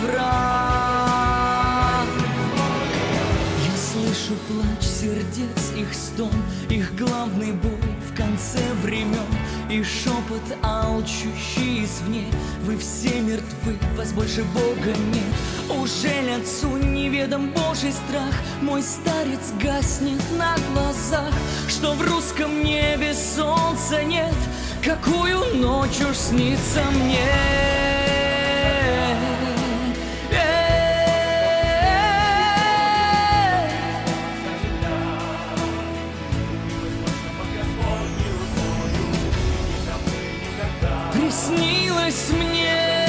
враг. Я слышу плач сердец, их стон, их главный бой в конце времен. И шепот алчущий извне: вы все мертвы, вас больше Бога нет. Ужель отцу неведом Божий страх? Мой старец гаснет на глазах. Что в русском небе солнца нет? Какую ночь уж снится мне? Приснилось мне,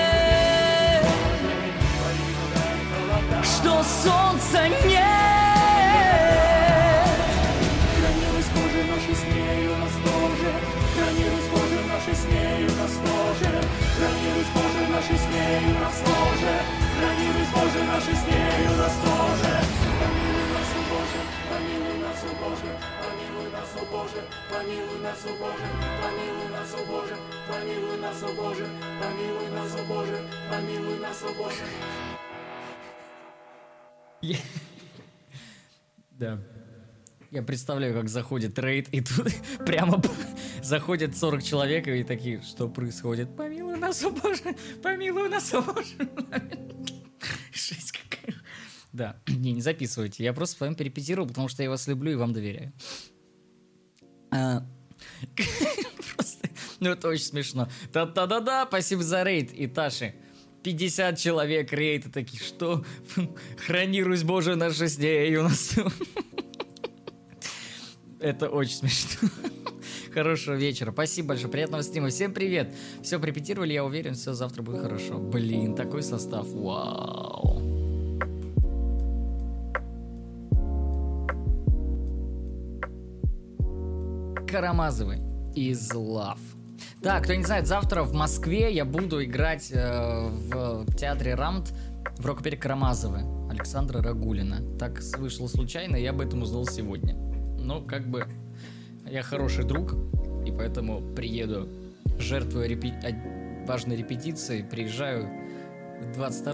что солнца нет. Хранилось Боже наше с нею нас тоже. Хранилось Боже наше с нею нас тоже. Хранилось Боже наше с нею нас тоже. Хранилось Боже наше с нею нас тоже. Помилуй нас, о Боже, помилуй нас, о Боже, помилуй нас, о Боже, помилуй нас, о Боже, помилуй нас, о Боже, помилуй нас, о Боже, помилуй нас, о Боже, помилуй нас, о Боже. Да. Я представляю, как заходит рейд, и тут прямо заходит 40 человек, и такие: что происходит? Помилуй нас, о Боже, помилуй нас, о Боже. Жесть какая. Да, не записывайте, я просто с вами перепетировал, потому что я вас люблю и вам доверяю. Просто, ну это очень смешно. Та-да-да-да, спасибо за рейд, и Таши. 50 человек рейд, и такие: что? Храни Русь Божия наша с ней у нас. Это очень смешно. Хорошего вечера. Спасибо большое. Приятного стрима. Всем привет. Все препетировали, я уверен, все завтра будет хорошо. Блин, такой состав. Вау. Карамазовы из Love. Так, кто не знает, завтра в Москве я буду играть в театре Рамт в рок-опере Карамазовы Александра Рагулина. Так вышло случайно, я об этом узнал сегодня. Но как бы я хороший друг, и поэтому приеду, жертвую важной репетицией, приезжаю 22